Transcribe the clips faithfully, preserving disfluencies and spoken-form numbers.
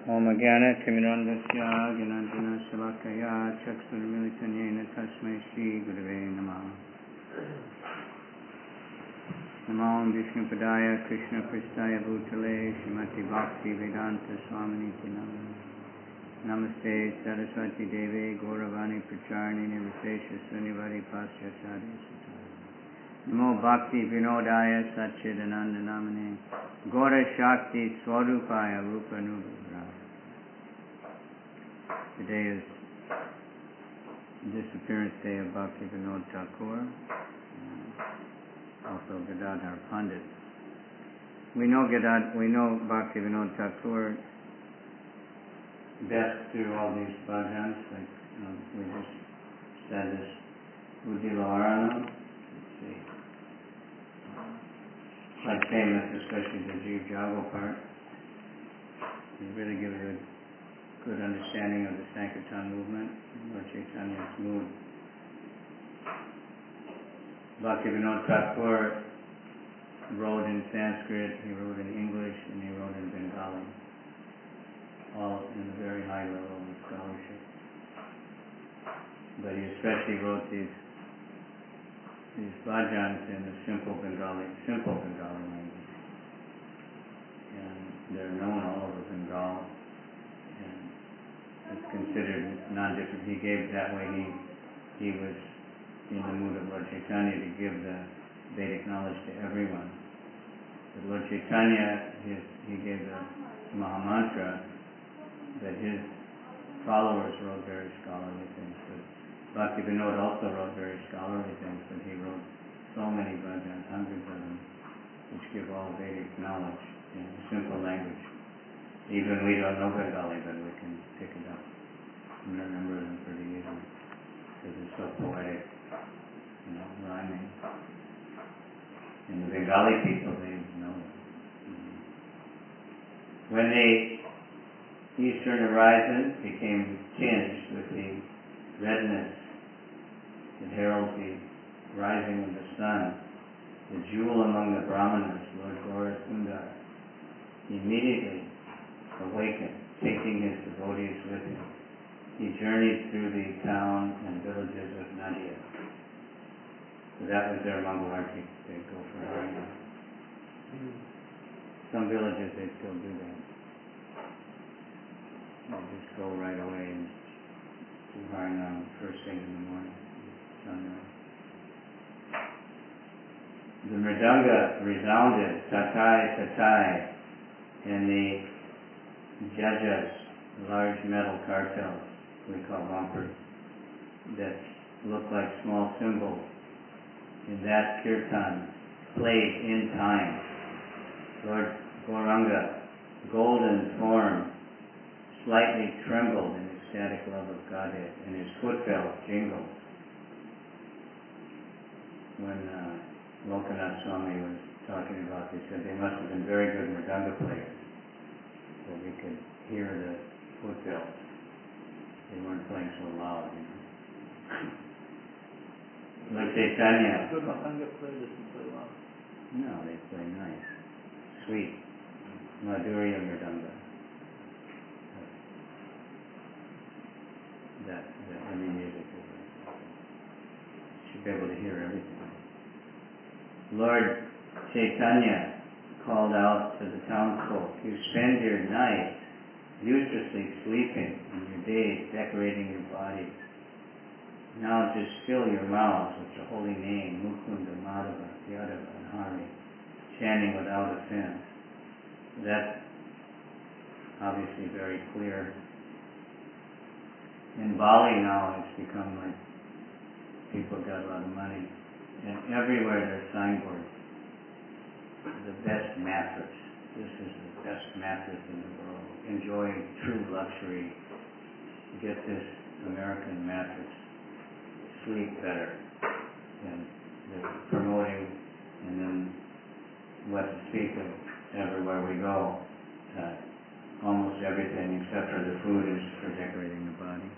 Om Jnana Timirandasya Gnanjana Shalakaya Chakshurmilitanyena Tasmai Shri Gurave Namah. Namo Vishnupadaya Krishna Pristaya Bhutale Srimati Bhakti Vedanta Swaminiti Namah. Namaste Saraswati Devi Gauravani Pracharni Nirvishesha Sunnivari Pasya Sadhi Sutara. Namo Bhakti Vinodaya Satchidananda Namane Gaura Shakti Swarupaya Rupa Nubhra. Today is the disappearance day of Bhakti Vinod Thakur, uh, also Gadadhar Pandit. We know Gadad, we know Bhakti Vinod Thakur best through all these bhajans, like uh, we just said this Udilavarana. Let's see. Quite famous, especially the Jeev Jago part. It really gives a good understanding of the Sankirtan movement, Lord Chaitanya's mood. Bhakti Vinod Thakur wrote in Sanskrit, he wrote in English, and he wrote in Bengali, all in a very high level of scholarship. But he especially wrote these these bhajans in the simple Bengali, simple Bengali language. And they're known all over Bengal. And it's considered non-different. He gave that way, he, he was in the mood of Lord Chaitanya to give the Vedic knowledge to everyone. But Lord Chaitanya, his, he gave the Mahamantra that his followers wrote very scholarly things. But Bhakti Vinod also wrote very scholarly things, but he wrote so many bhajans, hundreds of them, which give all Vedic knowledge in a simple language. Even we don't know Bengali, but we can pick it up and remember them pretty easily, because it's so poetic, you know, rhyming. And the Bengali people, they know it. When the eastern horizon became tinged with the redness that heralds the rising of the sun, the jewel among the Brahmanas, Lord Gaura Sundar, immediately awakened, taking his devotees with him. He journeyed through the town and villages of Nadia. So that was their Mangalarti. They'd go for Harinam. Some villages, they still do that. They just go right away and do Harinam first thing in the morning, sunrise. The mridanga resounded, tatai, tatai, and the jajas, large metal cartels, we call bumpers, that look like small cymbals, in that kirtan played in time. Lord Gauranga, golden form, slightly trembled in ecstatic love of Godhead, and his footbells jingled. When uh, Lokanath Swami was talking about this, he said they must have been very good mridanga players, so we could hear the footbells. They weren't playing so loud, you know. Like Chaitanya. Good mridanga player doesn't play loud. No, they play nice, sweet, Madhurya mridanga. That, that any music is like. Should be able to hear everything. Lord Chaitanya called out to the townsfolk, you spend your night uselessly sleeping and your days decorating your bodies. Now just fill your mouths with the holy name, Mukunda, Madhava, Yadava, and Hari, chanting without offense. That's obviously very clear. In Bali now, it's become like people got a lot of money, and everywhere there's signboards. The best mattress. This is the best mattress in the world. Enjoy true luxury. Get this American mattress. Sleep better. And they're promoting, and then what to speak of everywhere we go. Uh, almost everything except for the food is for decorating the body.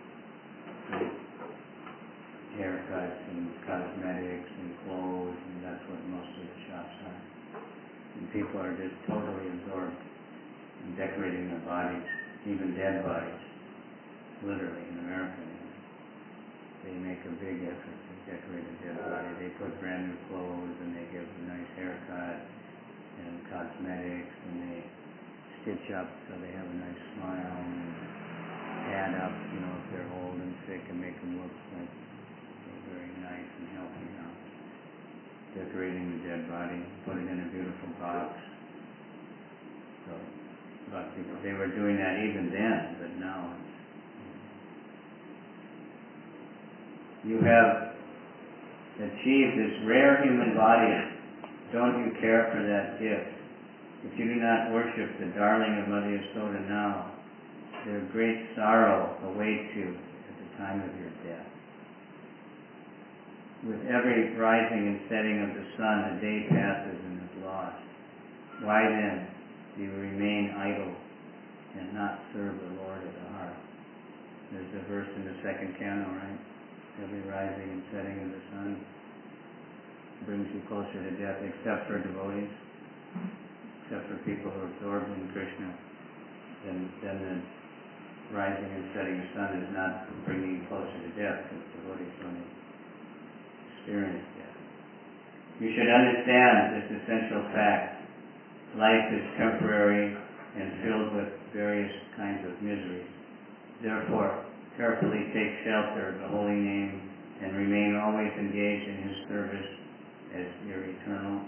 Haircuts and cosmetics and clothes, and that's what most of the shops are. And people are just totally absorbed in decorating their bodies. even dead bodies, literally in America. They make a big effort to decorate a dead body. They put brand new clothes and they give a nice haircut and cosmetics and they stitch up so they have a nice smile and add up, you know, if they're old and sick and make them look like they're very nice and healthy now. Decorating the dead body, put it in a beautiful box. So, but they were doing that even then, but now it's, you have achieved this rare human body. Don't you care for that gift? If you do not worship the darling of Mother Yasoda now, their great sorrow awaits you at the time of your death. With every rising and setting of the sun, a day passes and is lost. Why then do you remain idle and not serve the Lord of the heart? There's a verse in the second canto, right? Every rising and setting of the sun brings you closer to death, except for devotees, except for people who are absorbed in Krishna. Then, then the rising and setting of the sun is not bringing you closer to death, because devotees only experience death. You should understand this essential fact. Life is temporary and filled with various kinds of miseries. Therefore, carefully take shelter of the holy name and remain always engaged in His service as your eternal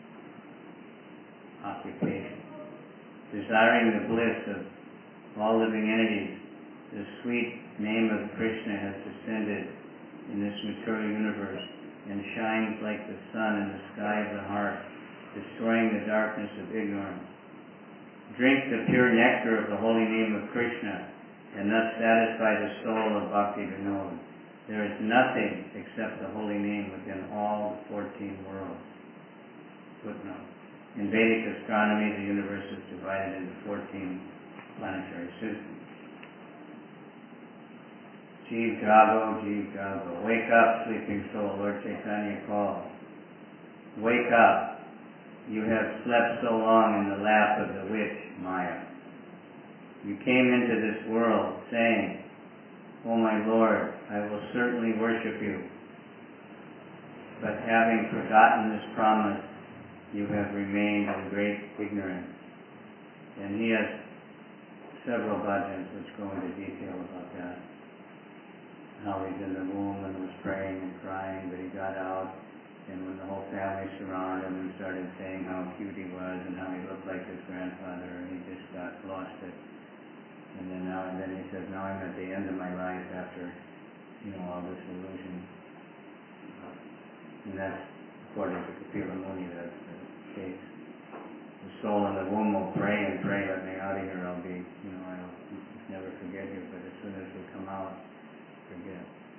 occupation. Desiring the bliss of all living entities, the sweet name of Krishna has descended in this material universe and shines like the sun in the sky of the heart, destroying the darkness of ignorance. Drink the pure nectar of the holy name of Krishna and thus satisfy the soul of Bhakti Vinod. There is nothing except the holy name within all the fourteen worlds. Footnote. In Vedic astronomy, the universe is divided into fourteen planetary systems. Jeev Jago, Jeev Jago. Wake up, sleeping soul, Lord Chaitanya calls. Wake up. You have slept so long in the lap of the witch, Maya. You came into this world saying, "O my Lord, I will certainly worship you." But having forgotten this promise, you have remained in great ignorance. And he has several bhajans which go into detail about that. How he's in the womb and was praying and crying, but he got out, and when the whole family surrounded him and started saying how cute he was and how he looked like his grandfather, and he just got lost it. And then now and then he says, now I'm at the end of my life after, you know, all this illusion. And that's, according to Kapila Muni, that's the case. The soul in the womb will pray and pray, let me out of here, I'll be, you know, I'll never forget you, but as soon as we come out, forget.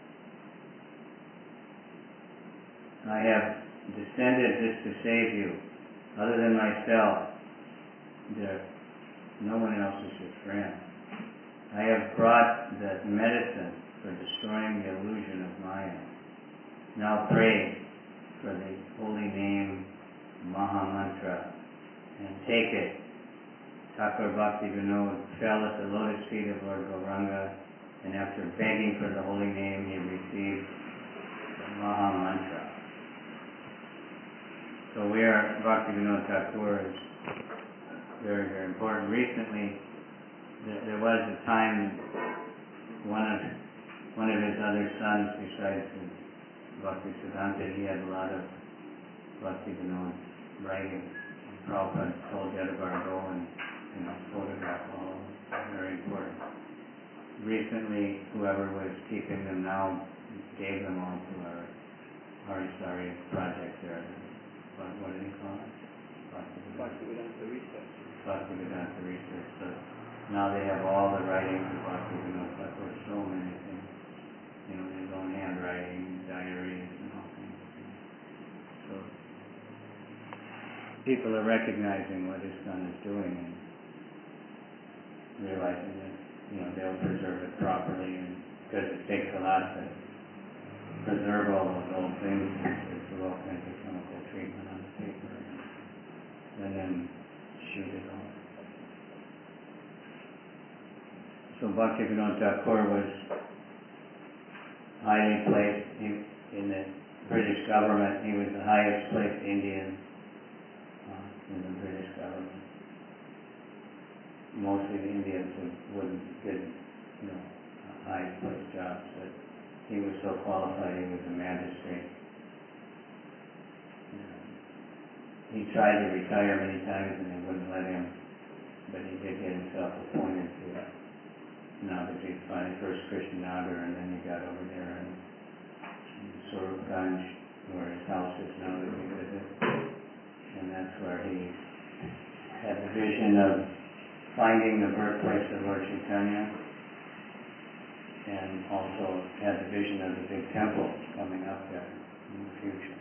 I have descended just to save you. Other than myself, there, no one else is your friend. I have brought the medicine for destroying the illusion of Maya. Now pray for the holy name Maha Mantra and take it. Thakur Bhakti Vinod fell at the lotus feet of Lord Gauranga, and after begging for the holy name, he received the Maha Mantra. So where Bhakti Vinod Thakur is very, very important. Recently, there was a time one of one of his other sons, besides Bhakti Siddhanta, he had a lot of Bhakti Vinod writing. Prabhupada told Yadavar go and you know, photograph all of them. Very important. Recently, whoever was keeping them now gave them all to our Harisari project there. What, what did he call it? Bhaktivedanta Research. Bhaktivedanta Research. So now they have all the writings of Bhaktivedanta Thakur, so many things. You know, his own handwriting, diaries, and all kinds of things. So people are recognizing what his son is doing and realizing that, you know, they'll preserve it properly, and because it takes a lot to preserve all those old things, it's a all kinds of chemical treatment on the paper, and then shoot it off. so Bhakti Vinod Thakur was highly placed he, in the British government. He was the highest placed Indian uh, in the British government. Mostly the Indians would, wouldn't get, you know, highest placed jobs, but he was so qualified. He was a magistrate. He tried to retire many times and they wouldn't let him, but he did get himself appointed to Nagaji, finally first Krishna Nagar, and then he got over there in, in Surabganj, where his house is now that we visit, and that's where he had the vision of finding the birthplace of Lord Chaitanya, and also had the vision of the big temple coming up there in the future.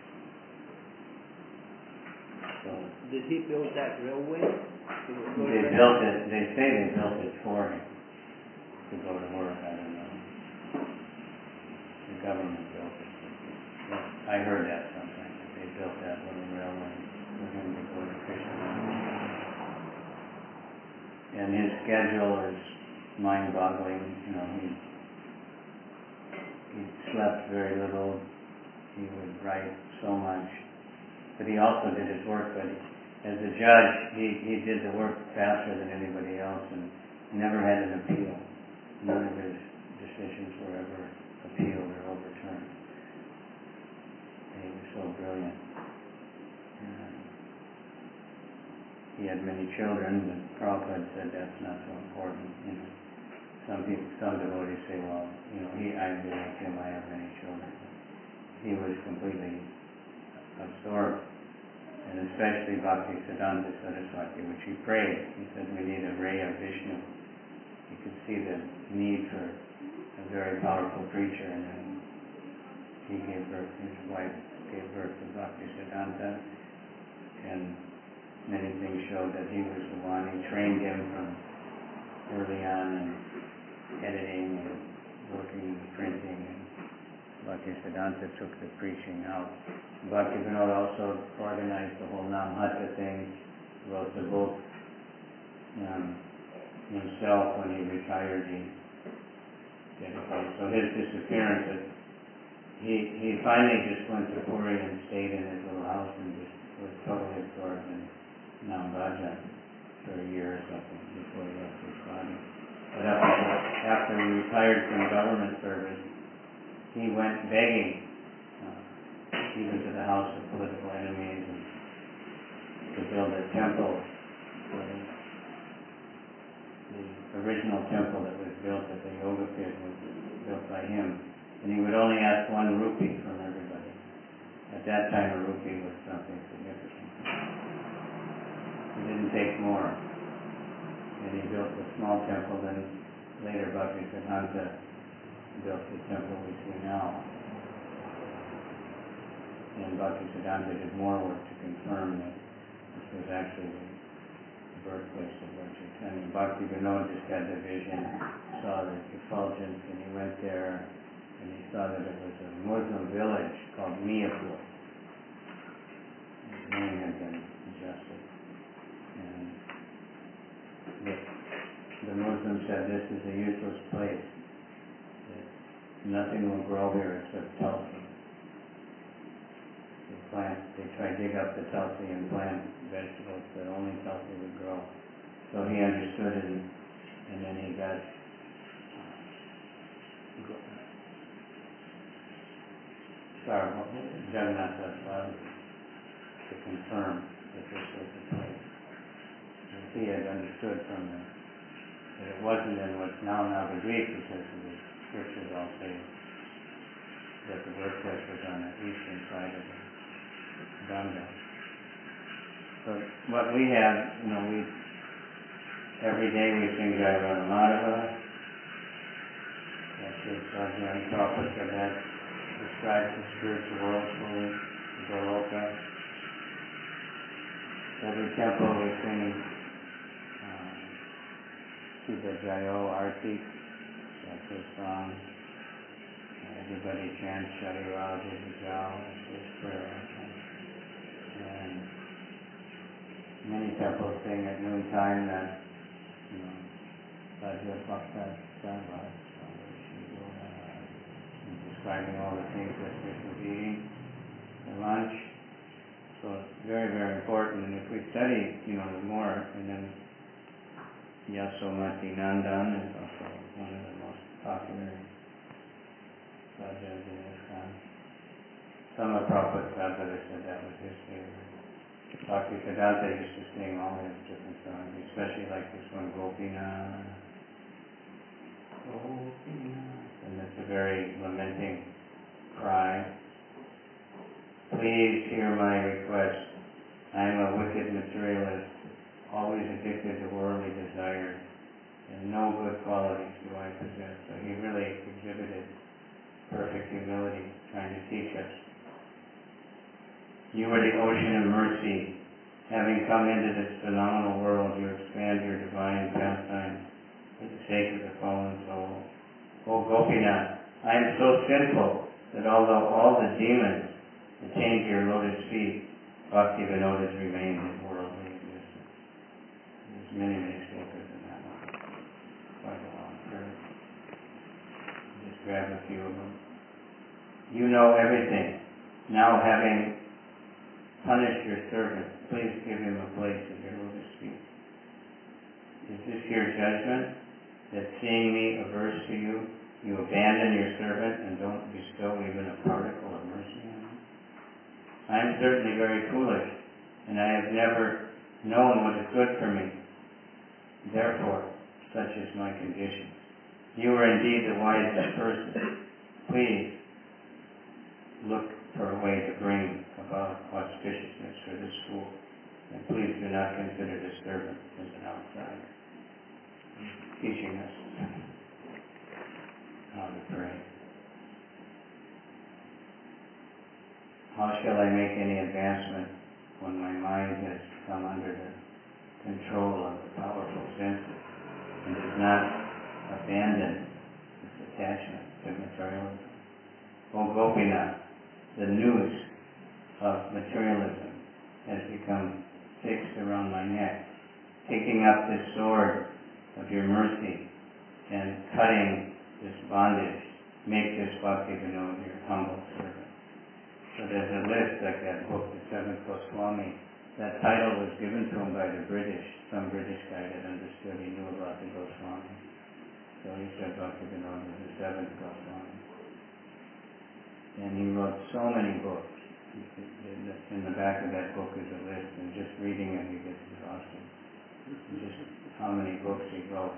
So did he build that railway? they built it, they say they built it for him to go to work, I don't know. The government built it. I heard that sometime, that they built that little railway for him to go to Krishna. And his schedule is mind-boggling, you know, he, he slept very little, he would write so much. But he also did his work, but as a judge, he, he did the work faster than anybody else and never had an appeal. None of his decisions were ever appealed or overturned. He was so brilliant. And he had many children, but Prabhupada said that's not so important. You know, some people, some devotees say, well, you know, he, I didn't like him, I have many children. He was completely absorbed, and especially Bhakti Siddhanta Saraswati, which he prayed. He said we need a ray of Vishnu. He could see the need for a very powerful preacher, and then he gave birth, his wife gave birth to Bhakti Siddhanta, and many things showed that he was the one. He trained him from early on in editing and working and printing, and Bhakti Siddhanta took the preaching out. Bhakti Vinod also organized the whole Namhatta thing, wrote the book um, himself. When he retired, he dedicated. So his disappearance, he he finally just went to Puri and stayed in his little house and just was totally absorbed in Nambraja for a year or something before he left his body. But after, after he retired from government service, he went begging, uh, even to the house of political enemies, and to build a temple. The, the original temple that was built at the Yoga Pit was built by him, and he would only ask one rupee from everybody. At that time, a rupee was something significant. He didn't take more, and he built a small temple. Then later, Bhakti Siddhanta built the temple we see now. And Bhakti Siddhanta did more work to confirm that this was actually the birthplace of Lord Chaitanya. Bhakti Vinod just had the vision, saw the effulgence, and he went there, and he saw that it was a Muslim village called Miyapur. His name had been adjusted. And the, the Muslims said this is a useless place. Nothing will grow here except tulsi. They plant, they try to dig up the tulsi and plant vegetables, but only tulsi would grow. So he understood it, and, and then he got Jagannath Daswami to confirm that this was the place. And he had understood from the, that it wasn't in what's now Navadvip, because of the scriptures all say that the birthplace was on the eastern side of the Ganga. But what we have, you know, we every day we sing Jai Radha Madhava. That's his Ajahn Prabhupada said that describes the spiritual world fully, Goloka. Every temple we sing um, Sita Jayo Arti. That's his song. Everybody chants Shari Rao Jai. That's his prayer. And many temples sing at noontime that, you know, Raja Bhakta Sarva, describing all the things that Krishna was eating for lunch. So it's very, very important. And if we study, you know, more, and then Yasomati Nandan is also one of the most popular rajas in ISKCON. Some of Prabhupada's Prabhupada said that was his favorite. Bhakti Siddhanta used to sing all his different songs, especially like this one, Gopinath. Gopinath. And it's a very lamenting cry. Please hear my request. I am a wicked materialist, always addicted to worldly desires, and no good qualities do I possess. So he really exhibited perfect humility, trying to teach us. You are the ocean of mercy. Having come into this phenomenal world, you expand your divine pastime for the sake of the fallen soul. O Gopinath, I am so sinful that although all the demons attain to your lotus feet, Bhakti Vinod has remained in worldly existence. There's many, many slokas in that one. Quite a long period. Just grab a few of them. You know everything. Now having punished your servant, please give him a place at your lotus feet. Is this your judgment, that seeing me averse to you, you abandon your servant and don't bestow even a particle of mercy on him? I am certainly very foolish, and I have never known what is good for me. Therefore, such is my condition. You are indeed the wisest person. Please look for a way to bring about auspiciousness for this fool, and please do not consider this servant as an outsider. Teaching us how to pray. How shall I make any advancement when my mind has come under the control of the powerful senses and does not abandon its attachment to materialism? O Gopinath, the noose of materialism has become fixed around my neck. Taking up this sword of your mercy and cutting this bondage, make this Bhakti Vinod your humble servant. So there's a list like that book, The Seventh Goswami. That title was given to him by the British, some British guy that understood, he knew about the Goswami. So he said Bhakti Vinod was the seventh Goswami. And he wrote so many books. In the back of that book is a list, and just reading it you get exhausted. Just how many books he wrote.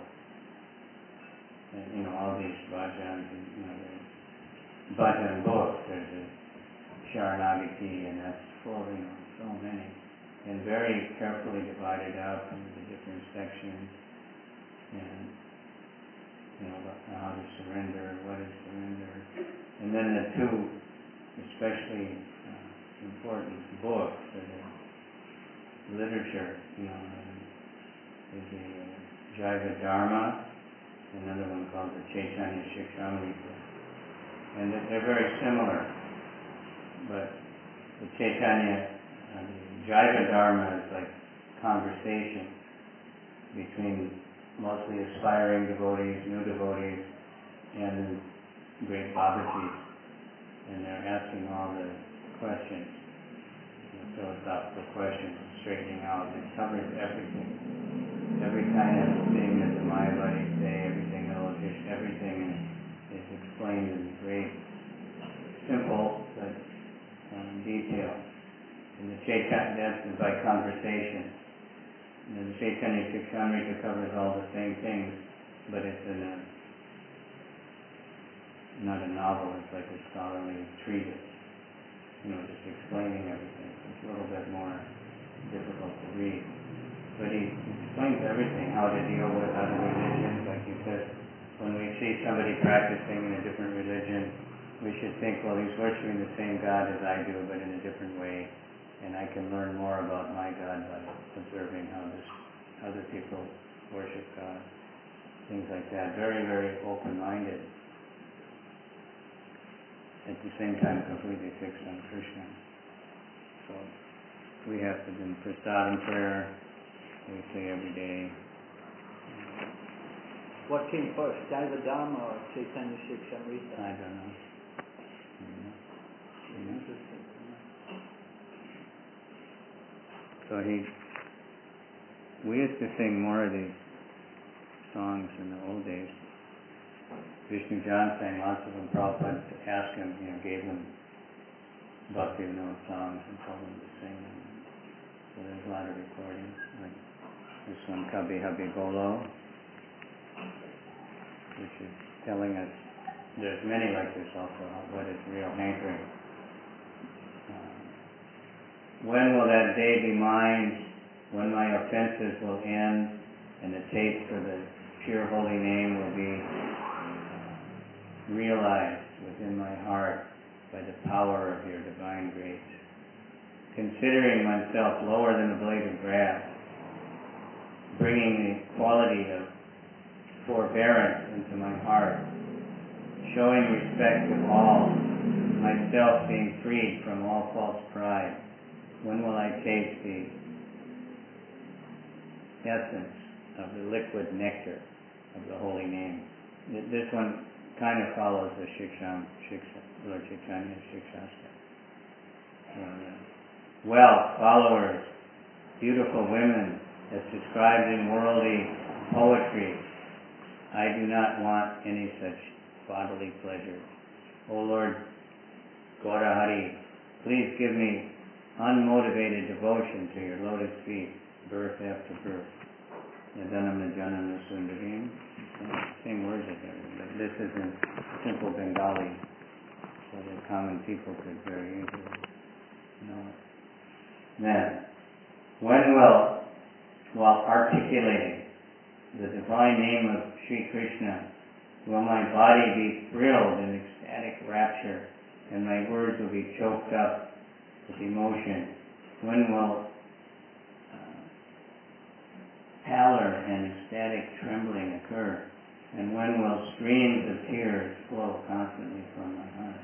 And, you know, all these bhajans, you know, the bhajan books, there's a Sharanagati, and that's full, you know, so many. And very carefully divided out into the different sections, and, you know, how to surrender, what is surrender. And then the two especially uh, important books for the literature, you know, is the uh, Jaiva Dharma, another one called the Chaitanya Shikshamrita. And they're very similar, but the Chaitanya, uh, the Jaiva Dharma is like conversation between mostly aspiring devotees, new devotees, and great Babajis. And they're asking all the questions, the philosophical questions, straightening out. It covers everything. Every kind of thing that the Mayavadis say, everything that just everything is, is explained in great, simple, but um, detail. And the Chaitanya, that's by conversation. And the Chaitanya Shikshamrita covers all the same things, but it's in a not a novel, it's like a scholarly treatise, you know, just explaining everything. It's a little bit more difficult to read. But he explains everything, how to deal with other religions. Like he says, when we see somebody practicing in a different religion, we should think, well, he's worshiping the same God as I do, but in a different way. And I can learn more about my God by observing how this other people worship God. Things like that. Very, very open-minded. At the same time completely fixed on Krishna. So we have to do prasadam prayer, we say every day. What came first, Daiva Dharma or Chaitanya Shikshamrita? I don't know. I don't know. Interesting. So he, we used to sing more of these songs in the old days. Vishnu John sang lots of them. Prabhupada asked him, you know, gave him Bhakti Vinod songs and told him to sing them. So there's a lot of recordings. Like this one, Kabhi Habhi Bolo, which is telling us, there's many like this also, what is real hankering. Uh, when will that day be mine, when my offenses will end, and the taste for the pure holy name will be uh, realized within my heart by the power of your divine grace. Considering myself lower than a blade of grass, bringing the quality of forbearance into my heart, showing respect to all, myself being freed from all false pride. When will I taste the essence of the liquid nectar of the holy name? This one kind of follows the Shiksham, Shiksha, Lord Chaitanya Shikshastra. Uh, wealth, followers, beautiful women, as described in worldly poetry. I do not want any such bodily pleasure. O Lord Gaurahari, please give me unmotivated devotion to your lotus feet, birth after birth. Yadanam Janam Sundarim. Same words as there, but this is in simple Bengali, so that common people could very easily know it. Then, when will, while articulating the divine name of Sri Krishna, will my body be thrilled in ecstatic rapture, and my words will be choked up with emotion? When will uh, pallor and ecstatic trembling occur? And when will streams of tears flow constantly from my heart?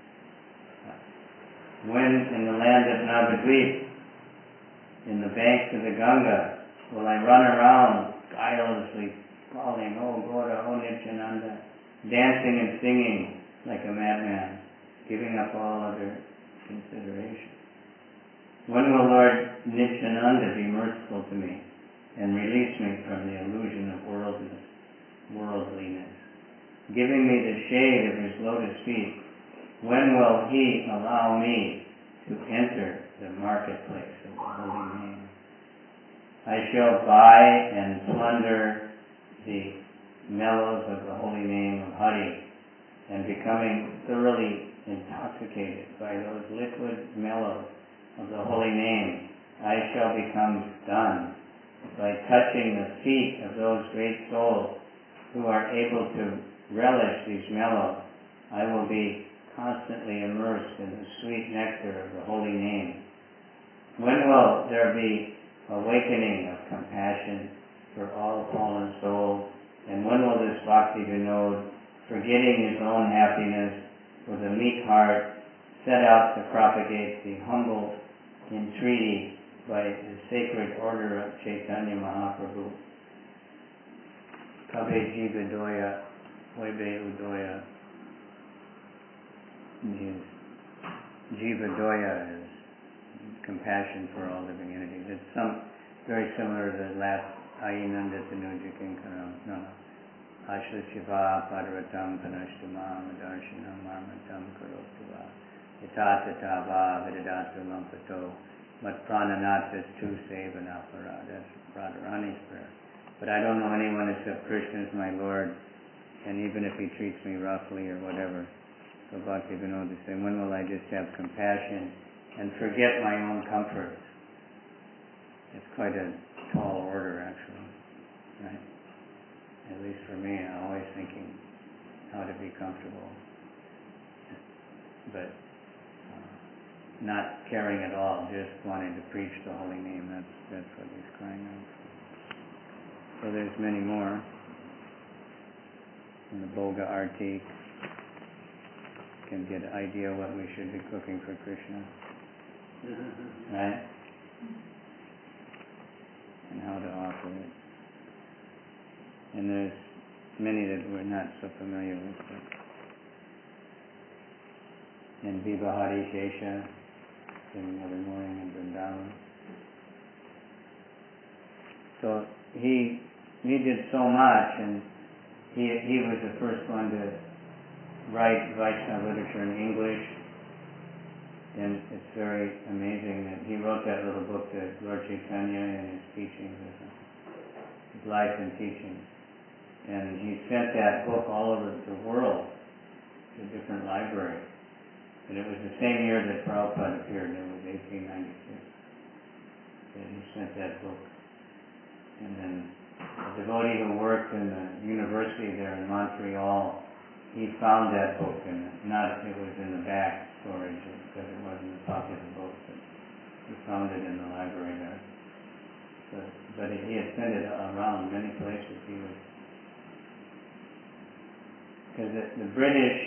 When in the land of Navadvip, in the banks of the Ganga, will I run around guilelessly calling, Oh Gaura, Oh Nityananda, dancing and singing like a madman, giving up all other consideration? When will Lord Nityananda be merciful to me and release me from the illusion of worldliness, worldliness, giving me the shade of his lotus feet? When will he allow me to enter the marketplace of the holy name? I shall buy and plunder the mellows of the holy name of Hari, and becoming thoroughly intoxicated by those liquid mellows of the holy name, I shall become stunned by touching the feet of those great souls who are able to relish these mellows. I will be constantly immersed in the sweet nectar of the holy name. When will there be awakening of compassion for all fallen souls? And when will this Bhakti Vinod, forgetting his own happiness, with a meek heart, set out to propagate the humble entreaty by the sacred order of Chaitanya Mahaprabhu? Kabe Jiva Doya, Webe Udoya. Means Jiva Doya is compassion for all living entities. It's some very similar to the last Ayinanda Tanuja Kinkaram. No. Ashla Shiva Padaratam Panashtamam Darshanam Marmatam Karotiva Yata Tatava Vidadata Lampato Mat Prananatas Tu Sevanapara. That's Radharani's prayer. But I don't know anyone except Krishna is my Lord, and even if he treats me roughly or whatever, so Bhakti Vinod is saying, when will I just have compassion and forget my own comforts? It's quite a tall order, actually, right? At least for me, I'm always thinking how to be comfortable, but uh, not caring at all, just wanting to preach the holy name. That's that's what he's crying out for. So there's many more in the Boga Arti. Can get an idea what we should be cooking for Krishna, right? And how to offer it. And there's many that we're not so familiar with. But. And Vibhahari Shesha, singing every morning in Vrindavan. So he he did so much, and he he was the first one to write Vaishnava literature in English. And it's very amazing that he wrote that little book that Lord Chaitanya and his teachings, his life and teachings. And he sent that book all over the world to different libraries. And it was the same year that Prabhupada appeared, it was eighteen ninety-six, that he sent that book. And then a devotee who worked in the university there in Montreal, he found that book, and not it was in the back storage because it wasn't a popular book, but he found it in the library there. So, but he, he had sent it around many places. He was because the, the British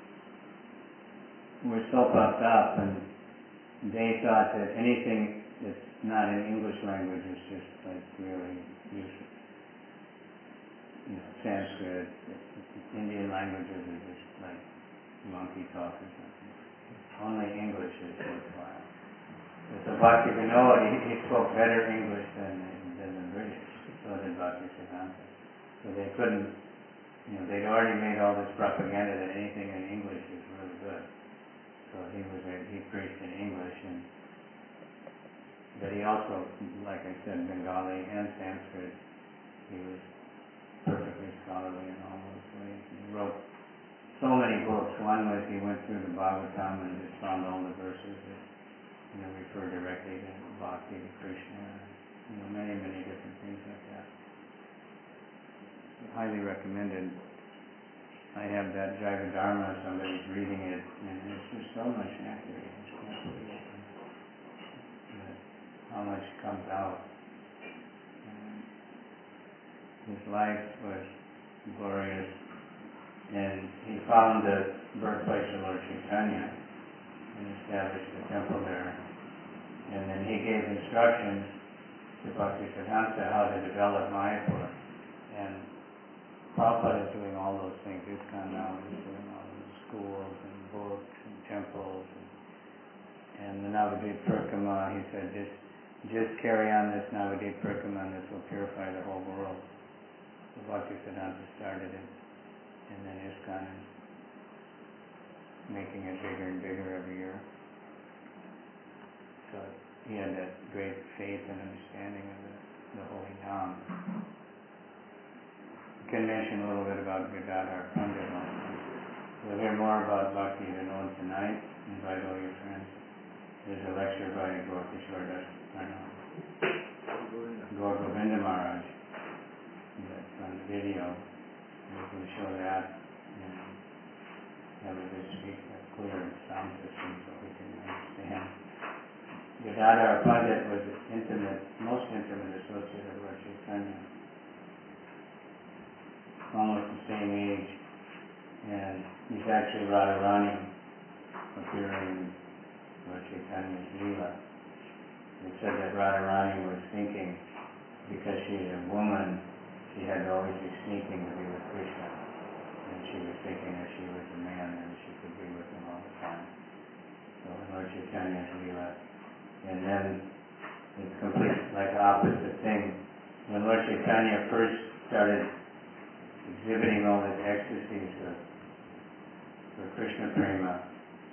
were so puffed up, and they thought that anything that's not in English language is just like really useless. You know, Sanskrit, Indian languages are just like monkey talk or something. Only English is worthwhile. So Bhakti Vinod, he, he spoke better English than, than the British, so did Bhakti Siddhanta. So they couldn't, you know, they'd already made all this propaganda that anything in English is really good. So he was a, he preached in English, and but he also, like I said, Bengali and Sanskrit. He was perfectly scholarly in all those ways. He wrote so many books. One was he went through the Bhagavatam and just found all the verses that, you know, refer directly to Bhakti, to Krishna, you know, many, many different things like that. Highly recommended. I have that Jaiva Dharma, somebody's reading it, and it's just so much nectar. It's can't believe it. How much comes out. And his life was glorious, and he found the birthplace of Lord Chaitanya and established a temple there. And then he gave instructions to Bhakti Siddhanta how to develop Mayapur. And Prabhupada is doing all those things. ISKCON now is doing all those schools and books and temples. And, and the Navadvip Parikrama, he said, just just carry on this Navadvip Parikrama, and this will purify the whole world. So Bhakti Siddhanta started it, and then ISKCON is making it bigger and bigger every year. So he had that great faith and understanding of the, the Holy Dham. You can mention a little bit about Gadadhar Pandit also. We'll hear more about Bhakti Vinod tonight. Invite all your friends. There's a lecture by Gaur Kishore Das, I know, Gaur Govinda Maharaj, that's on the video. We can show that and have a good speak, a clear sound system so we can understand. Gadadhar Pandit was an intimate, most intimate associate of Lord Chaitanya, almost the same age, and he's actually Radharani appearing in Lord Chaitanya's Leela. It said that Radharani was thinking, because she's a woman, she had to always be sneaking to be with Krishna. And she was thinking if she was a man, then she could be with him all the time. So in Lord Chaitanya's Leela. And then it's complete, like the opposite thing. When Lord Chaitanya first started exhibiting all his ecstasies for, for Krishna Prema,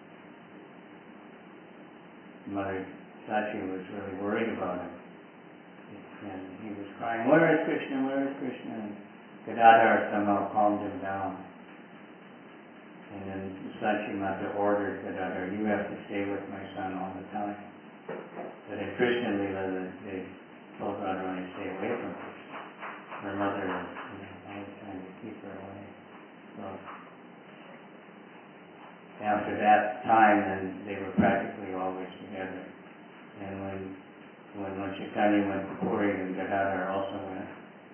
Mother Sachi was really worried about him. And he was crying, where is Krishna, where is Krishna? And Gadadhar somehow calmed him down. And then Sachi Mata ordered Gadadhar, you have to stay with my son all the time. But in Krishna Leela, they told Radharani to stay away from Krishna. Her mother was, you know, always trying to keep her away. So after that time, then they were practically always together. And when when Lord Chaitanya went to Puri, then Gadadhar also went.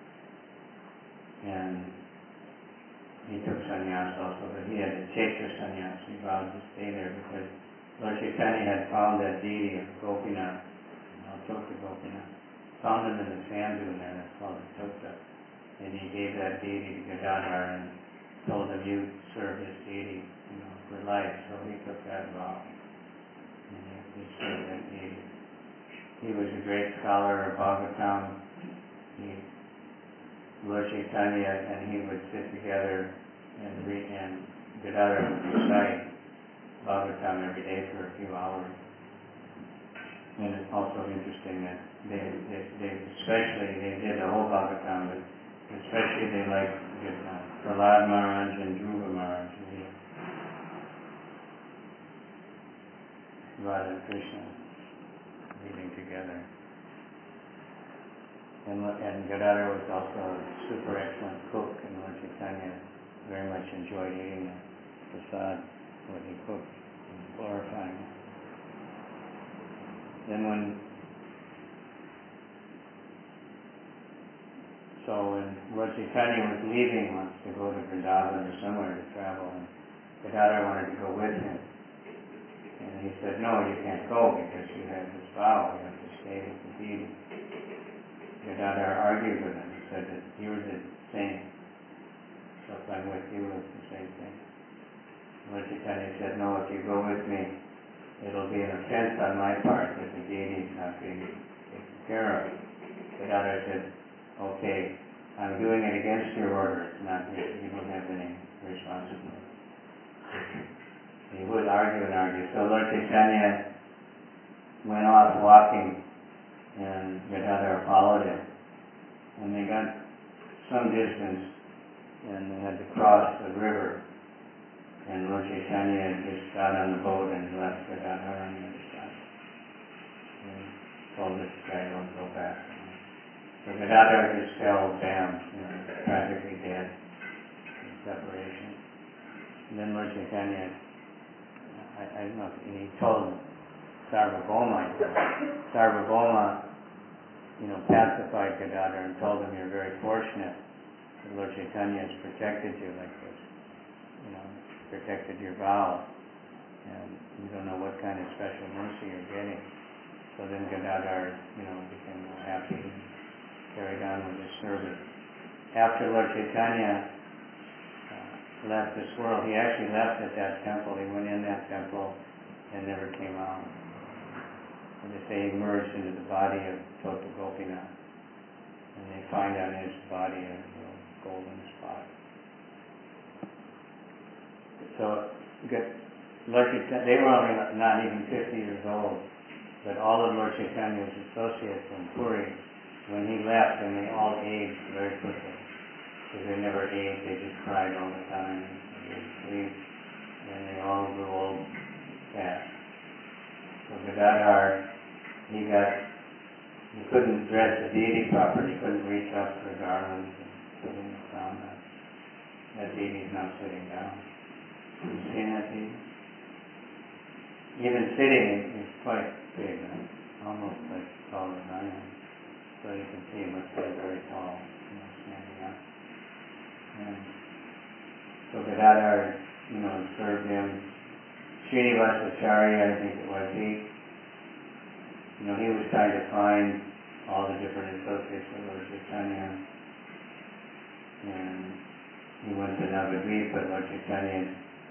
And he took sannyas also, but he had to take the sannyas. He vowed to stay there because Lord Chaitanya had found that deity of Gopinath, Tota Gopinath. Found him in the sand dune there, that's called the Tota. and he gave that deity to Gadadhar and told him, you serve this deity, you know, for life. So he took that vow, and he, he served that deity. He was a great scholar of Bhagavatam. He, Lord Chaitanya and he would sit together and read, and Gadadhar would recite Bhagavatam every day for a few hours. And it's also interesting that they, they, they especially, they did the whole Bhagavatam, but especially they liked uh, Prahlad Maharaj and Dhruva Maharaj, Radha and Krishna reading together. And, and Gadadhar was also a super excellent cook, and Lord Chaitanya very much enjoyed eating the prasad, what he cooked, and glorifying it. Then when, so when Lord Chaitanya was leaving once to go to Vrindavan or somewhere to travel, and Gadadhar wanted to go with him. And he said, no, you can't go because you have this vow, you have to stay with the deity. Gadadhar argued with him. He said that you're the same, so if I'm with you, it's the same thing. Lord Chaitanya said, no, if you go with me, it'll be an offense on my part that the deity is not being taken care of. Gadadhar said, okay, I'm doing it against your order, it's not you, you don't have any responsibility. He would argue and argue. So Lord Chaitanya went off walking, and Gadadhar followed him. And they got some distance, and they had to cross the river. And Lord Chaitanya just got on the boat and left Gadadhar on the other side. And told this guy, don't go back. So Gadadhar just fell down, you know, practically dead in separation. And then Lord Chaitanya, I, I don't know, and he told Sarvabhauma, Sarvabhauma, you know, pacified Gadadhar and told him, you're very fortunate that Lord Chaitanya has protected you like this, you know, protected your vow, and you don't know what kind of special mercy you're getting. So then Gadadhar, you know, became more happy and carried on with his service. After Lord Chaitanya uh, left this world, he actually left at that temple. He went in that temple and never came out. And they say he merged into the body of Tota Gopinath. And they find on his body a little golden spot. So, Lord Chaitanya, they were only not even fifty years old, but all of Lord Chaitanya's associates in Puri, when he left, and they all aged very quickly, because they never aged, they just cried all the time, they would sleep, and they all grew old fast. So Gadadhar, he got, he couldn't dress the deity properly, he couldn't reach up for garlands and put in the crown. That, that deity's now sitting down. Have you seen that deity? Even sitting is quite big, huh? Almost like taller than I am. So you can see him looks like very tall, you know, standing up. And so Gadadhar, you know, served him. Srinivasacharya, I think it was, he, you know, he was trying to find all the different associates of Lord Chaitanya. And he went to Navadvip, but Lord Chaitanya,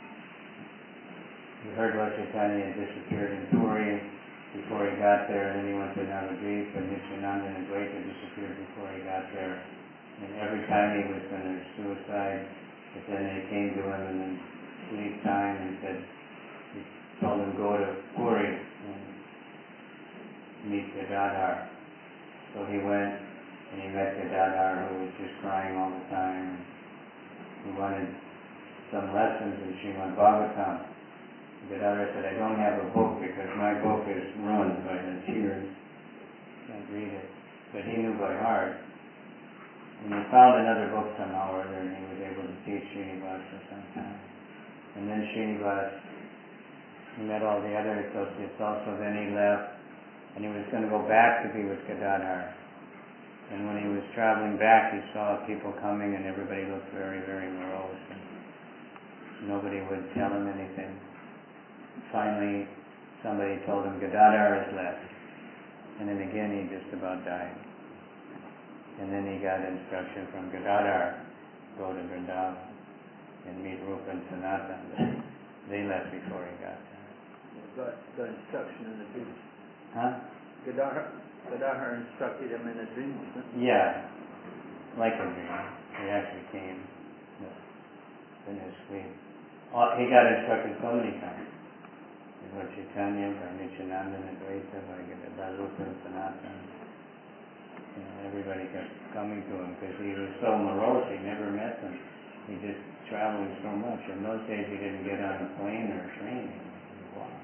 he heard Lord Chaitanya had disappeared in Puri before he got there, and then he went to Navadvip, and Nityananda and Advaita disappeared before he got there. And every time he was going to suicide, but then they came to him in the sleep time and said, he told him go to Puri and meet Gadadhar. So he went and he met Gadadhar, who was just crying all the time. He wanted some lessons in Srimad Bhagavatam. Gadadhar said, I don't have a book because my book is ruined by the tears. Can't read it. But he knew by heart. And he found another book somehow or other, and he was able to teach Srinivas for some time. And then Srinivas, he met all the other associates also. Then he left, and he was going to go back to be with Gadadhar. And when he was traveling back, he saw people coming, and everybody looked very, very morose, and nobody would tell him anything. Finally, somebody told him Gadadhar has left, and then again he just about died. And then he got instruction from Gadadhar, go to Vrindavan and meet Rupa and Sanatan. They left before he got there. Got, got instruction in the dreams. Huh? Gadadhar, Gadadhar instructed him in a dream. Yeah, like a dream. He actually came in his sleep. He got instructed so many times. By Chaitanya, by Nityananda, Advaita, by Rupa and Sanatan. You know, everybody kept coming to him because he was so morose. He never met them. He just traveling so much. In those days, he didn't get on a plane or a train. He walked.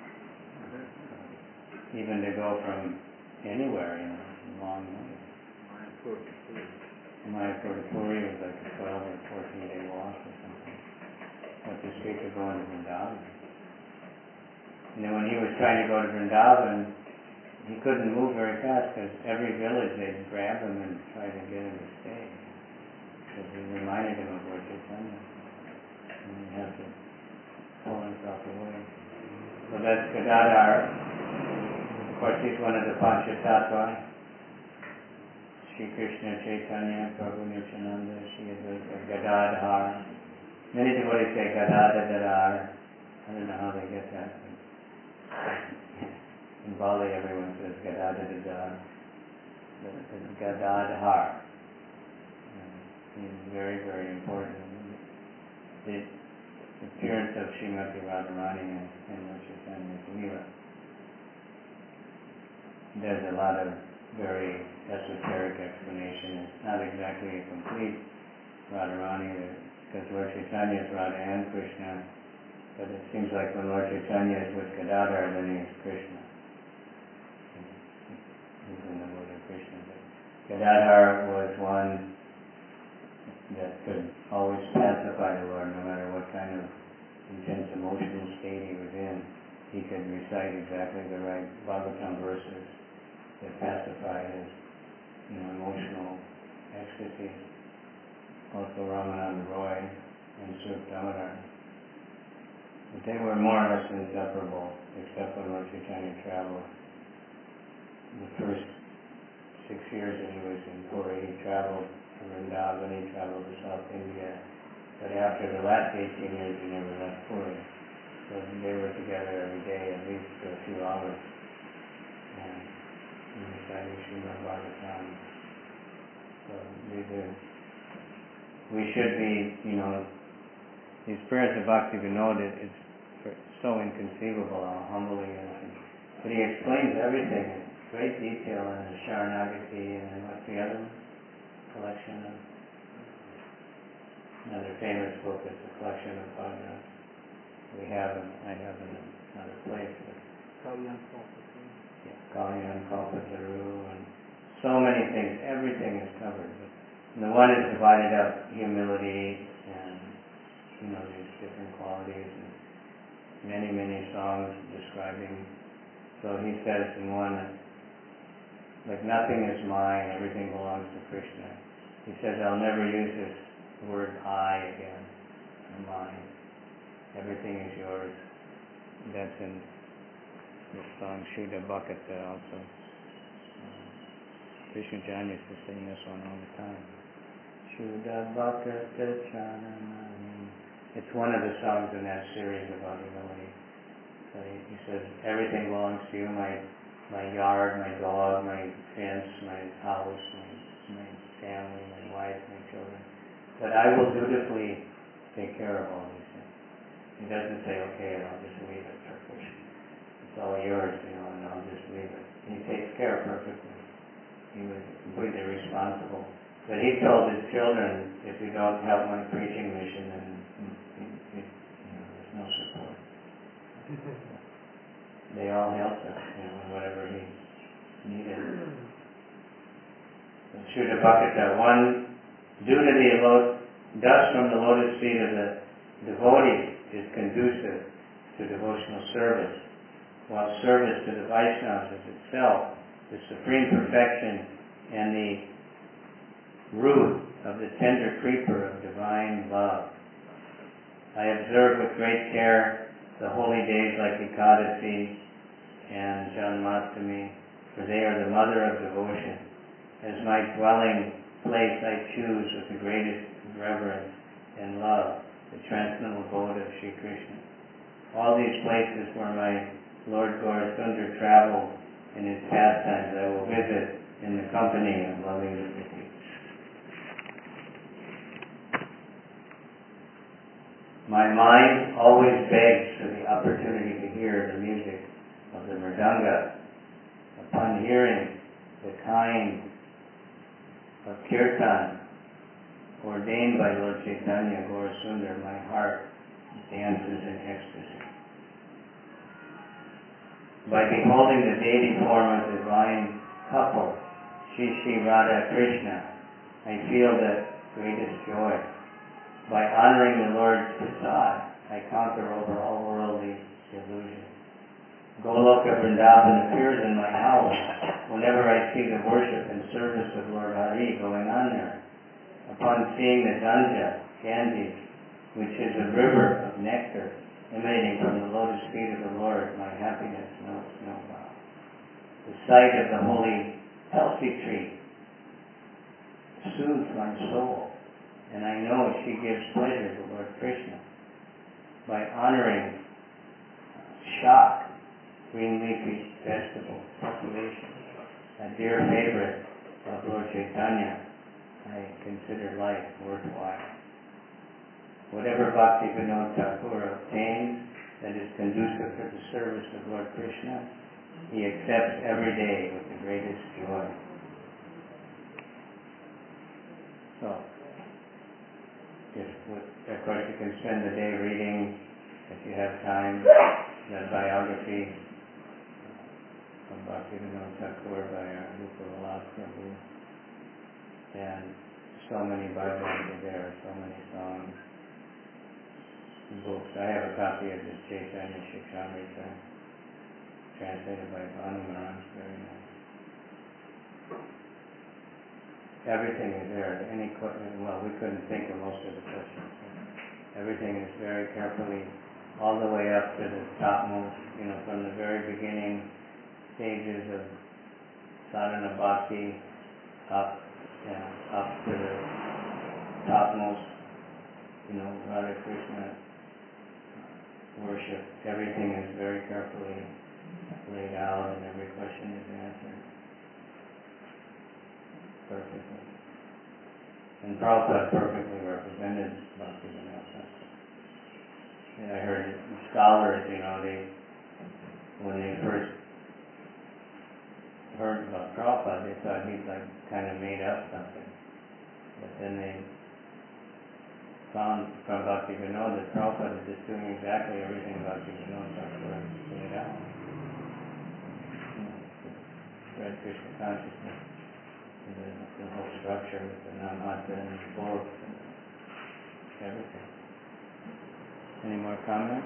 Even to go from anywhere, you know, a long way. Mayapur to Puri was like a twelve or fourteen day walk or something. What to speak of going to Vrindavan. And then when he was trying to go to Vrindavan, he couldn't move very fast because every village they'd grab him and try to get him to stay. Because he reminded him of Lord Chaitanya. And he had to pull himself away. So that's Gadadhar. Of course, he's one of the Panchatattva. Sri Krishna, Chaitanya, Prabhu Nityananda, Sri Advaita, Gadadhar. Many devotees say Gadadhar. I don't know how they get that. In Bali, everyone says Gadadhar. But it's Gadadhar. He's very, very important. The appearance of Srimati Radharani and, and Lord Chaitanya's Leela. There's a lot of very esoteric explanation. It's not exactly a complete Radharani because Lord Chaitanya is Radha and Krishna. But it seems like when Lord Chaitanya is with Gadadhar, then he is Krishna. He's in the mood of Krishna. But Gadadhar was one that could always pacify the Lord, no matter what kind of intense emotional state he was in. He could recite exactly the right Bhagavatam verses that pacify his, you know, emotional ecstasy. Also Ramananda Roy and Srup Damodar. But they were more or less inseparable, except when Lord Chaitanya traveled. The first six years that he was in Puri, he traveled to Vrindavan, he traveled to South India. But after the last eighteen years, he never left Puri. So they were together every day, at least for a few hours. And he recited Srimad Bhagavatam. So these are, we should be, you know, the experience of Bhakti Vinod is so inconceivable how humble he is. But he explains everything in great detail in the Sharanagati and then what's the other one? Collection of, another famous book is the Collection of Bhagavatam. We have them, I have them in another place. Kalyan Kalpataru. Yeah, Kalyan Kalpataru and so many things, everything is covered. And the one is divided up, humility and, you know, these different qualities and many, many songs describing. So he says in one, like nothing is mine, everything belongs to Krishna. He says, I'll never use this word I again, or mine. Everything is yours. That's in the song Shuddha Bhakata also. Uh, Krishna Chan used to sing this one all the time. Shuddha Bhakata Chananani. It's one of the songs in that series about humility. So he, he says, everything belongs to you, my my yard, my dog, my fence, my house, my, my family, my wife, my children. But I will dutifully take care of all these things. He doesn't say, okay, I'll just leave it for Krishna. It's all yours, you know, and I'll just leave it. He takes care perfectly. He was completely responsible. But he told his children, if you don't help my preaching mission, then it, it, you know, there's no support. They all helped him, you know, in whatever he needed. So Shuddha Bhakata, one, due to the lo- dust from the lotus feet of the devotee is conducive to devotional service, while service to the Vaishnavas is itself the supreme perfection and the root of the tender creeper of divine love. I observe with great care the holy days like Ekadasi and Janmashtami, for they are the mother of devotion. As my dwelling place I choose with the greatest reverence and love, the transcendental abode of Sri Krishna. All these places where my Lord Gaurasundar traveled in his pastimes, I will visit in the company of loving devotees. My mind always begs for the opportunity to hear the music of the mridanga. Upon hearing the kind of kirtan ordained by Lord Chaitanya Gaurasundar, my heart dances in ecstasy. By beholding the deity form of the divine couple, Shri Shri Radha Krishna, I feel the greatest joy. By honoring the Lord's prasad, I conquer over all worldly illusions. Goloka Vrindavan appears in my house whenever I see the worship and service of Lord Hari going on there. Upon seeing the Ganga, Ganges, which is a river of nectar emanating from the lotus feet of the Lord, my happiness knows no bounds. The sight of the holy Tulsi tree soothes my soul, and I know she gives pleasure to Lord Krishna. By honoring shak, green leafy vegetable cultivation, a dear favorite of Lord Chaitanya, I consider life worthwhile. Whatever Bhakti Vinod Thakur obtains that is conducive for the service of Lord Krishna, he accepts every day with the greatest joy. So, if, of course, you can spend the day reading, if you have time, the biography of Bhakti Vinod Thakur by our Rupa Vilas Prabhu. And so many bhajans are there, so many songs, books. I have a copy of the Chaitanya Shikshamrita, translated by Bhanu Maharaj, very nice. Everything is there. Any well, we couldn't think of most of the questions. Everything is very carefully, all the way up to the topmost, you know, from the very beginning stages of sadhana bhakti up, you know, up to the topmost, you know, Radha Krishna worship. Everything is very carefully laid out, and every question is answered perfectly. And Prabhupada perfectly represented Bhakti Vinod Thakur. And I heard scholars, you know, they when they first heard about Prabhupada, they thought he'd like kind of made up something. But then they found from Bhakti Vinod that Prabhupada is just doing exactly everything Bhakti Vinod Thakur laid out. You know, spread Krishna consciousness, and the, the whole structure with the Namhata and the books and everything. Any more comments?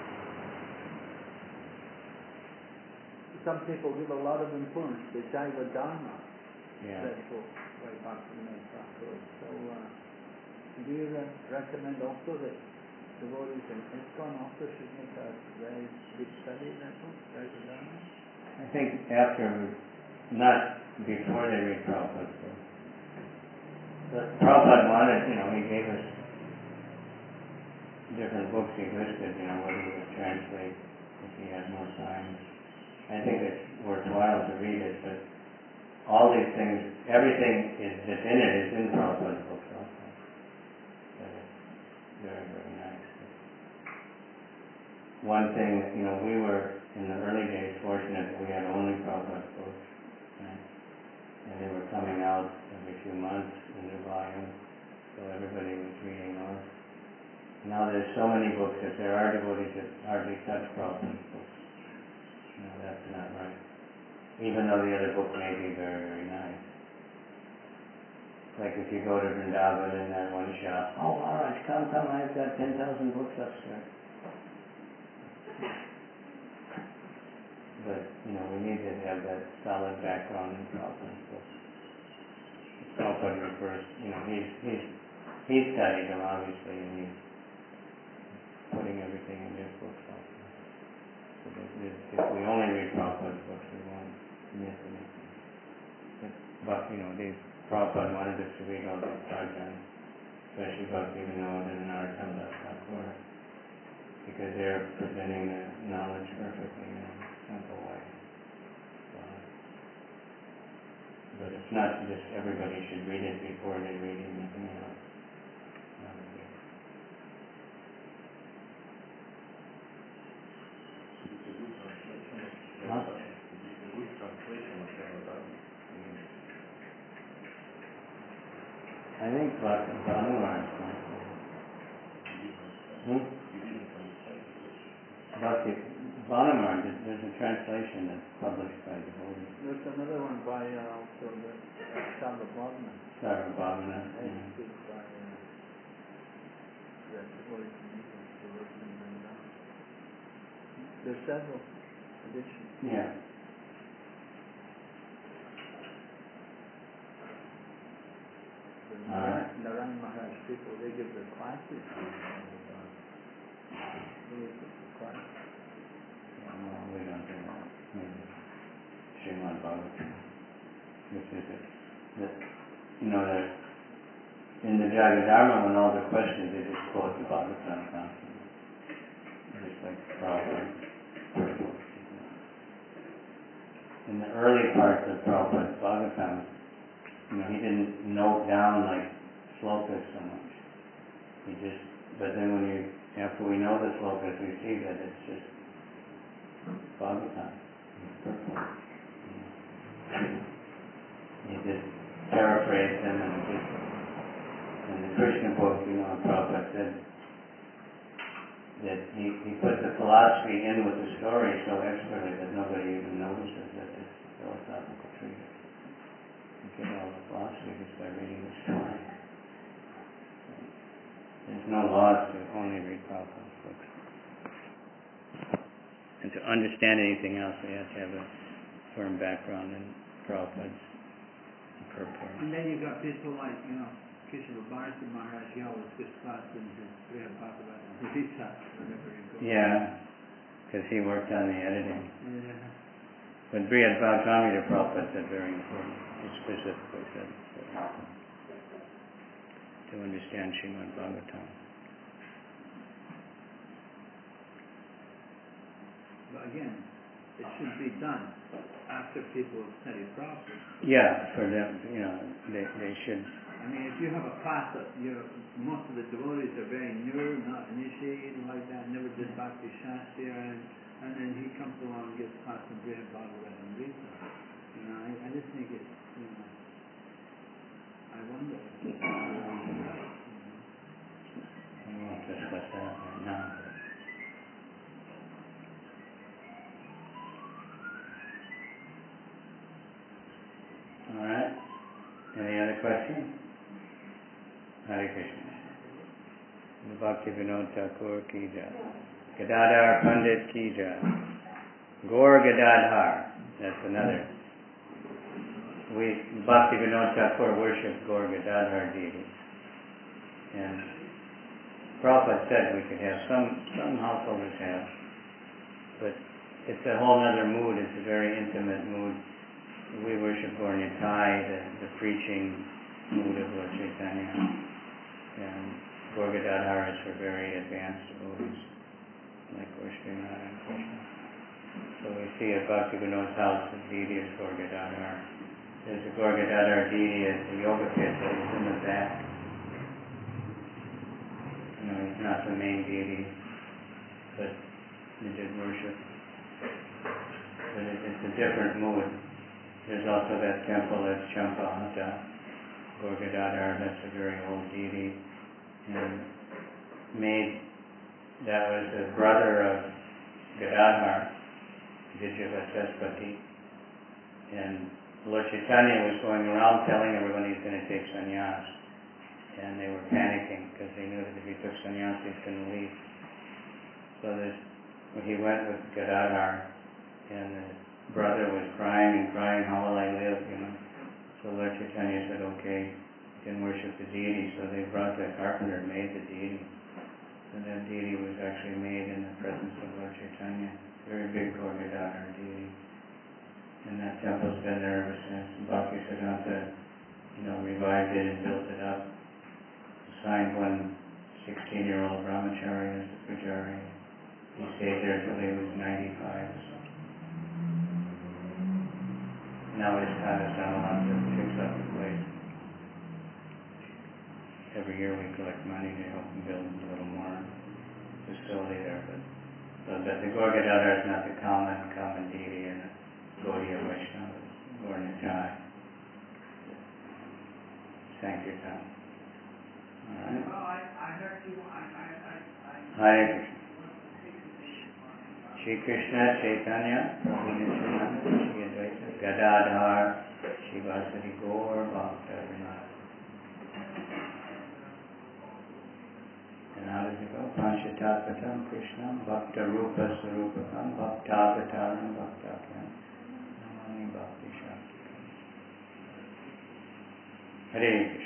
Some people give a lot of importance to Jaiva Dharma, Yeah. that book by Bhaktivinoda Thakur. So, uh, do you uh, recommend also that devotees in ISKCON also should make a very big study of that book, Jaiva Dharma? I think after, not before they read Prabhupada's book. But Prabhupada wanted, you know, he gave us different books he listed, you know, what he would translate if he had more time. I think it's worthwhile to read it, but all these things, everything is that's in it is in Prabhupada's books also. But it's very, very nice. One thing, you know, we were in the early days fortunate that we had only Prabhupada's books, right? And they were coming out every few months in new volumes, so everybody was reading those. Now there's so many books that there are devotees that hardly touch Prabhupada's books. No, that's not right. Even though the other book may be very, very nice. Like if you go to Vrindavan in that one shop, oh Maharaj, come, come, I've got ten thousand books upstairs. But, you know, we need to have that solid background in Prabhupada's books. Prabhupada refers, you know, he's, he's, he's studied them obviously, and he's putting everything in his books also. So that if we only read Prabhupada's books, we won't miss anything. But, but you know, these Prabhupada wanted us to read all these bhajans, especially Bhakti Vinod and Narottam Das Thakur, because they're presenting the knowledge perfectly in a simple way. So, but it's not just everybody should read it before they read anything else. Not a big- Huh? I think Bhakti Bhagwan is Hmm? Bhakti Bhagwan, there's a translation that's published by devotees. There's another one by uh, also the Sarvabhavana. Sarvabhavana. It's it's by uh, the devotees in India, devotees in Vrindavan. There's several editions. Yeah. The All right. Narayan Maharaj people, they give the classes. They give the classes. No, we don't do that. Maybe Srimad Bhagavatam, which is it. That, you know, that in the Jagadharma, when all the questions, they just quote the Bhagavatam constantly. Just like Prabhupada. In the early parts of Prabhupada's Bhagavatam, you know, he didn't note down like slokas so much. He just, but then when you, after we know the slokas, we see that it's just Bhagavatam. He just paraphrased them and just, and the Krishna book, you know, Prabhupada said that he, he put the philosophy in with the story so expertly that nobody even notices that it's philosophical treatise. You get all the philosophy just by reading the story. There's no laws to only read Prabhupada's books. And to understand anything else, we have to have a firm background in Prabhupada's purport. And then you've got people like, you know, Kishore Bharati Maharaj, he always gets class in his Brihad Bhagavatam, Rita, whenever you go. Yeah, because he worked on the editing. Yeah. But Brihad Bhagavatam, Prabhupada said very important. He specifically said that to understand Srimad Bhagavatam. But again, it should be done after people have studied Prabhupada. Yeah, for them, you know, they they should. I mean, if you have a class that you're, most of the devotees are very new, not initiated like that, never did Bhakti Shastra, and, and then he comes along and gives class in Brihad Bhagavatam and Rita. You know, I, I just think it's, you know, I wonder if it's right. You know. We won't discuss that right now. All right. Any other questions? Hare Krishna. Bhakti Vinod Thakur ki jai. Gadadhar Pandit ki jai. Gaur Gadadhar. That's another. We, Bhakti Vinod Thakur worshipped Gaur Gadadhar deity. And Prabhupada said we could have, some, some householders have, but it's a whole other mood. It's a very intimate mood. We worship Gaur Nitai, the, the preaching mood of Lord Chaitanya. And Gaur Gadadhar is for very advanced devotees, like Gaur Sri Narayana Krishna. So we see at Bhakti Vinod's house, the deity is Gaur Gadadhar. There's a Gaur Gadadhar deity at the yoga pit that is in the back. You know, he's not the main deity, but we did worship. But it, it's a different mood. There's also that temple that's Champahata, Gaur Gadadhar, that's a very old deity. And made, that was the brother of Gadadhar, Vijayavachaspati. And Lord Chaitanya was going around telling everyone he's going to take sannyas. And they were panicking because they knew that if he took sannyas, he's going to leave. So this, when he went with Gadadhar, and the brother was crying and crying, how will I live, you know. So Lord Chaitanya said, okay, you can worship the deity. So they brought the carpenter and made the deity. So that deity was actually made in the presence of Lord Chaitanya. Very big Gaur Gadadhar deity. And that temple's been there ever since. Bhakti Siddhanta you know, revived it and built it up. Assigned one sixteen-year-old brahmachari as the pujari. He stayed there till he was ninety-five. Now his son has done a lot to fix up the place. Every year we collect money to help him build a little more facility there. But, but, but the Gorgadadhar is not the common, common deity in the Gaudiya Vaishnava or Nitai. Sankirtan. Alright? Well, I, I heard you, I, I, I, I... Hare Krishna. Shri Krishna Chaitanya, Prabhu Nityananda, Shri Advaita, Gadadhar, Shri Vasari Gaur, Bhakta Vinaya. And how does it go? Panchatattvatam Krishnam, Bhakta Rupa Sarupakam, Bhaktavataram, Bhaktakyam, Namani Bhakti Shakti. Hare Krishna.